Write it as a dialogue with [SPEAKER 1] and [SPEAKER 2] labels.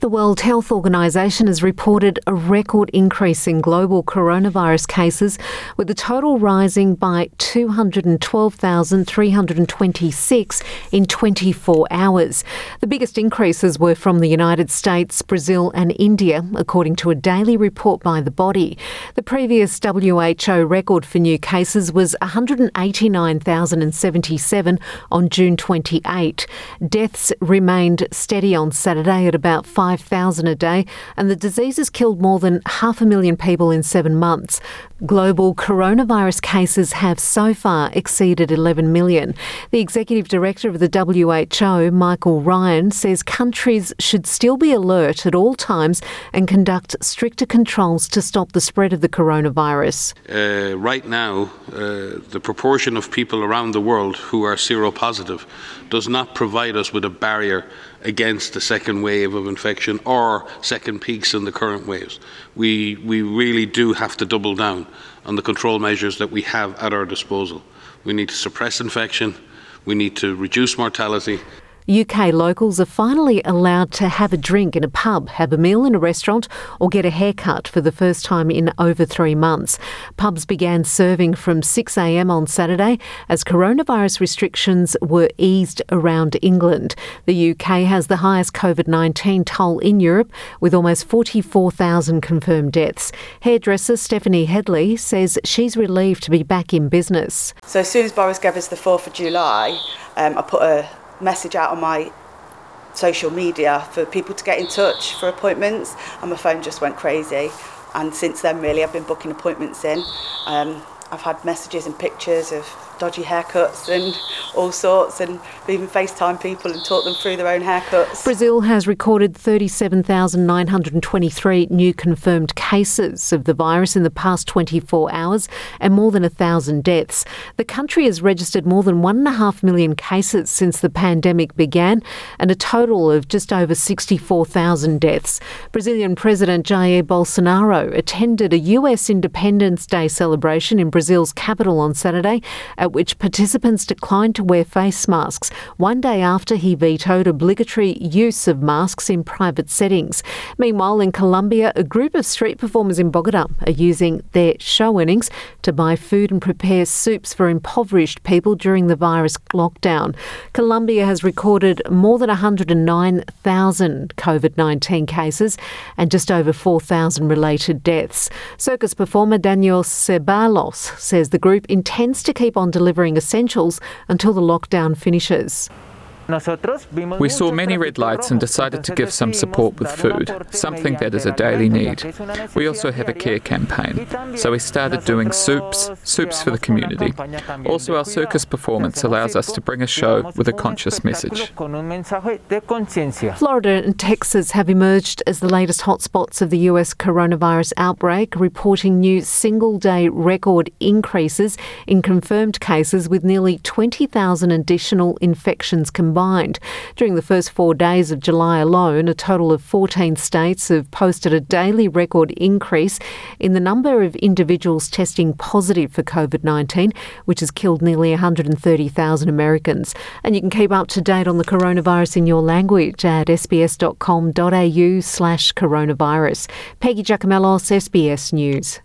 [SPEAKER 1] The World Health Organization has reported a record increase in global coronavirus cases, with the total rising by 212,326 in 24 hours. The biggest increases were from the United States, Brazil and India, according to a daily report by the body. The previous WHO record for new cases was 189,077 on June 28. Deaths remained steady on Saturday at about 5,000 a day, and the disease has killed more than 500,000 people in 7 months. Global coronavirus cases have so far exceeded 11 million. The Executive Director of the WHO, Michael Ryan, says countries should still be alert at all times and conduct stricter controls to stop the spread of the coronavirus.
[SPEAKER 2] Right now, the proportion of people around the world who are seropositive does not provide us with a barrier against the second wave of infection or second peaks in the current waves. We really do have to double down on the control measures that we have at our disposal. We need to suppress infection, we need to reduce mortality.
[SPEAKER 1] UK locals are finally allowed to have a drink in a pub, have a meal in a restaurant or get a haircut for the first time in over 3 months. Pubs began serving from 6 a.m. on Saturday as coronavirus restrictions were eased around England. The UK has the highest COVID-19 toll in Europe, with almost 44,000 confirmed deaths. Hairdresser Stephanie Headley says she's relieved to be back in business.
[SPEAKER 3] So as soon as Boris gave us the 4th of July, I put a message out on my social media for people to get in touch for appointments, and my phone just went crazy. And since then, really, I've been booking appointments in. I've had messages and pictures of dodgy haircuts and all sorts, and even FaceTime people and talk them through their own haircuts.
[SPEAKER 1] Brazil has recorded 37,923 new confirmed cases of the virus in the past 24 hours and more than 1,000 deaths. The country has registered more than 1.5 million cases since the pandemic began and a total of just over 64,000 deaths. Brazilian President Jair Bolsonaro attended a US Independence Day celebration in Brazil's capital on Saturday, at which participants declined to wear face masks, one day after he vetoed obligatory use of masks in private settings. Meanwhile, in Colombia, a group of street performers in Bogota are using their show earnings to buy food and prepare soups for impoverished people during the virus lockdown. Colombia has recorded more than 109,000 COVID-19 cases and just over 4,000 related deaths. Circus performer Daniel Ceballos says the group intends to keep on delivering essentials until the lockdown finishes.
[SPEAKER 4] We saw many red lights and decided to give some support with food, something that is a daily need. We also have a care campaign, so we started doing soups for the community. Also, our circus performance allows us to bring a show with a conscious message.
[SPEAKER 1] Florida and Texas have emerged as the latest hotspots of the US coronavirus outbreak, reporting new single-day record increases in confirmed cases, with nearly 20,000 additional infections combined. During the first 4 days of July alone, a total of 14 states have posted a daily record increase in the number of individuals testing positive for COVID-19, which has killed nearly 130,000 Americans. And you can keep up to date on the coronavirus in your language at sbs.com.au/coronavirus. Peggy Giacomellos, SBS News.